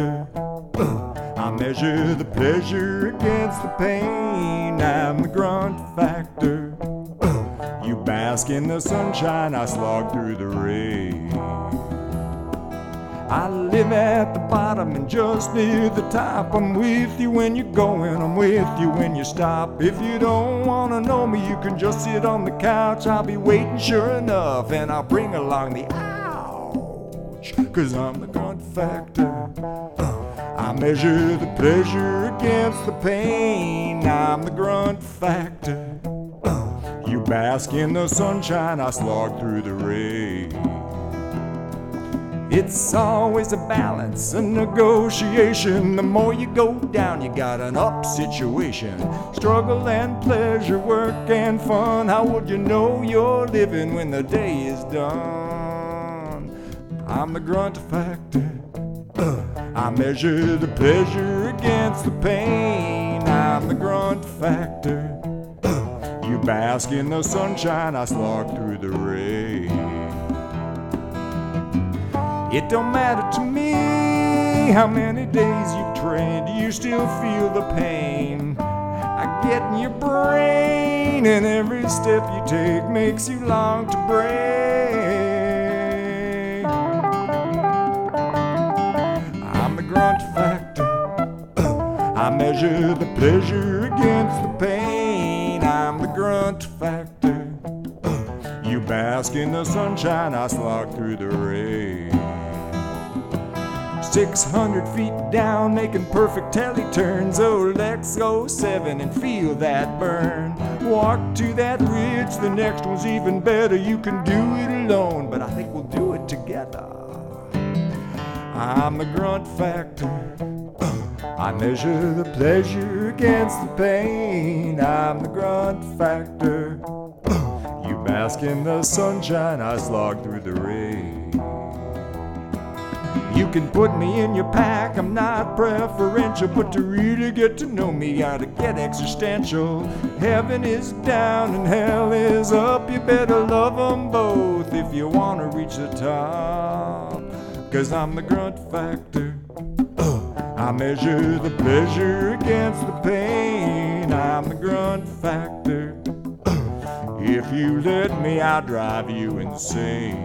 factor. I measure the pleasure against the pain. I'm the grunt factor. You bask in the sunshine, I slog through the rain. I live at the bottom and just near the top. I'm with you when you're going, I'm with you when you stop. If you don't wanna know me, you can just sit on the couch. I'll be waiting sure enough, and I'll bring along the ouch. 'Cause I'm the grunt factor. I measure the pleasure against the pain. I'm the grunt factor. You bask in the sunshine, I slog through the rain. It's always a balance, a negotiation. The more you go down, you got an up situation. Struggle and pleasure, work and fun. How would you know you're living when the day is done? I'm the grunt factor. I measure the pleasure against the pain. I'm the grunt factor. You bask in the sunshine, I slog through the rain. It don't matter to me how many days you've trained, you still feel the pain. I get in your brain, and every step you take makes you long to break. I'm the grunt factor. I measure the pleasure against the pain. I'm the grunt factor. You bask in the sunshine, I slog through the rain. 600 feet down, making perfect telly turns. Oh, let's go 7 and feel that burn. Walk to that ridge, the next one's even better. You can do it alone, but I think we'll do it together. I'm the grunt factor. I measure the pleasure against the pain. I'm the grunt factor. You bask in the sunshine, I slog through the rain. You can put me in your pack, I'm not preferential, but to really get to know me, gotta get existential. Heaven is down and hell is up, you better love them both if you wanna reach the top. 'Cause I'm the grunt factor. I measure the pleasure against the pain. I'm the grunt factor. If you let me, I'll drive you insane.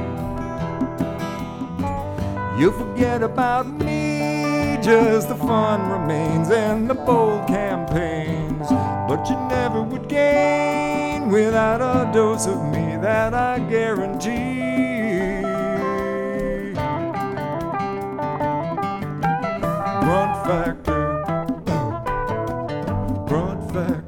You'll forget about me, just the fun remains and the bold campaigns. But you never would gain without a dose of me, that I guarantee. Grunt factor, grunt factor.